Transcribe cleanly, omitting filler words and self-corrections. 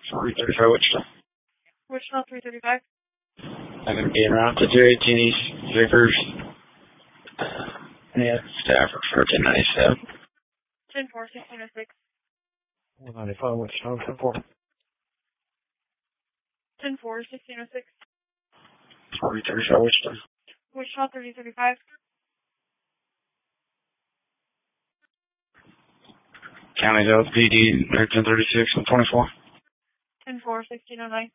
335 Wichita. Wichita 335. I'm going to be en route to 218 East Vickers. And staff for 1097. 10-4, 1606. 195 Wichita, 10-4. 10-4, 1606. 335 Wichita. Wichita 335. County's LPD, 1036 and 24. 10-4, 1609.